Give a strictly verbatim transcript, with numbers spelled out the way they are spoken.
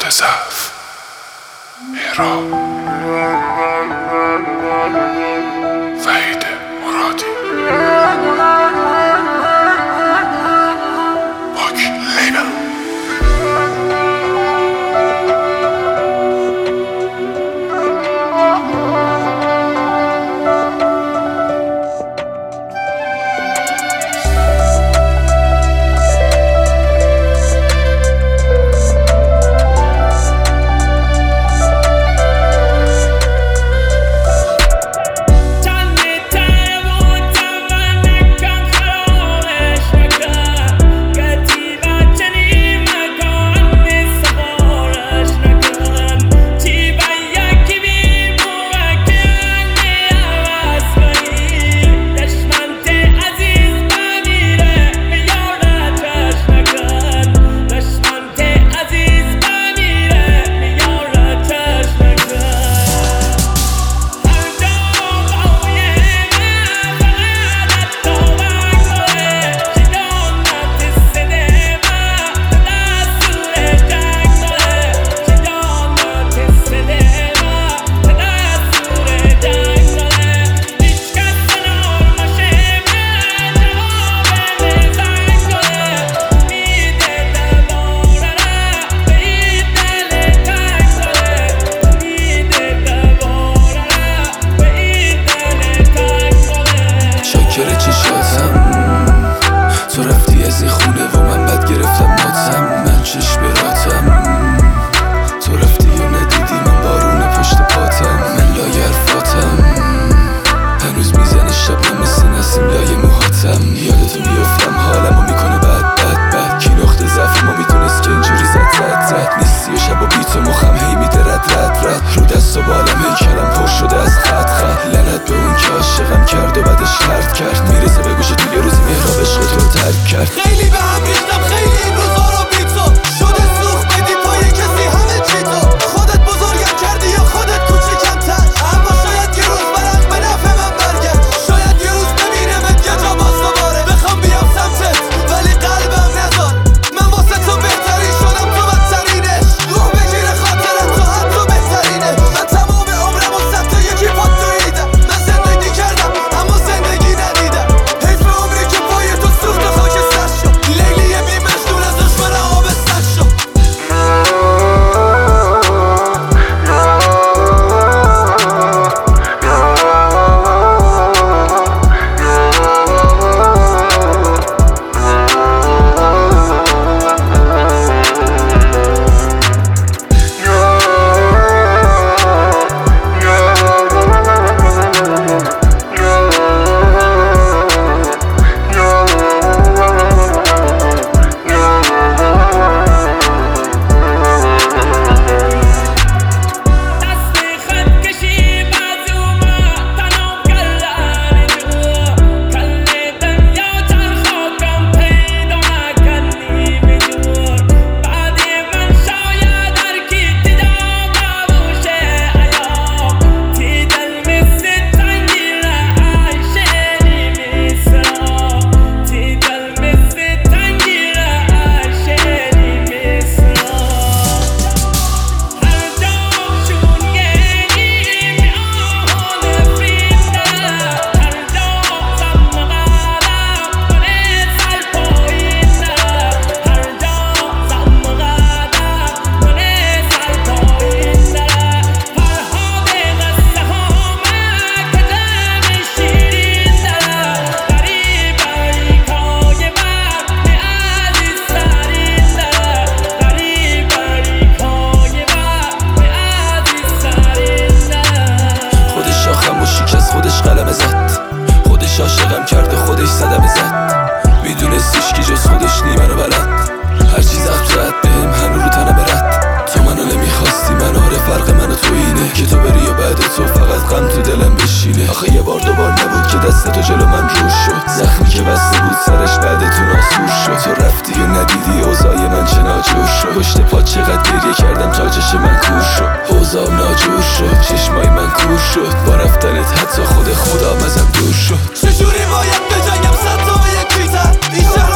ضعف مهراب وحید مرادی باک لیبل. تو رفتی از این خونه و من بد گرفتم ماتم، من چش براتم. تو رفتی و ندیدی من بارون پشت پاتم، من لاگرفاتم. هنوز میزنه شب مثل نسیم لای موهاتم. یادتو میافتم حالمو میکنه بد بد بد. کی نقطه ضعف ما میدونست که اینجوری زد زد زد. نیستی و شب و بی تو مخم هی میده رد رد رد. رو دست و بالم هی کلم پر شده از خط خط. لعنت به اون که عاشقم کرد و بعدش کرد کرد. میرسه به گوشه تو یه روزی مهراب عشق تو رو ترک کرد. خیلی به هم ریختم خیلی این روزا رو بی تو. شده سوخ بدی پای کسی همه چی تو. خودت بزرگم کردی یا خودت کوچیکم تر. اما شاید یه روز برق به نفع من برگرد. شاید یه روز ببینمت یه جا باز دوباره. بخوام بیام سمتت ولی قلبم نذار. من واسه تو بهترین شدم تو بدترینش. روح بگیره خاطرت تو حتی بهترینه. من تمام عمرم و صد تا یکی پات دویدم. من زندگی کردم اما زندگی ندیدم. حیف عمری که پای تو سوخت و خاک سر شد. لیلی بی مجنون از دشمن آب سر شد. خودش قلم زد، خودش عاشقم کرد و خودش صدمه زد. میدونستیش که جز خودش نی منو بلد. هر چیز زد بهم هنو رو تنم رد. تو منو نمیخواستی من آره فرق منو تو اینه که تو بری و بعد تو فقط غم تو دلم بشینه. آخه یه بار دوبار نبود که دست تو جلو من روش شد. زخمی که بسته بود سرش بعد تو ناسور شد. تو رفتی و ندیدی اوضاع من چه ناجور شد. پشت پا چقدر گریه کردم تا چش من کور شد. اوضاع ناجور شد، چشمای من کور شد. با رفتنت حتی خود خدا مزم دور شد. چجوری باید بجنگم صد تا به یک بیزن. این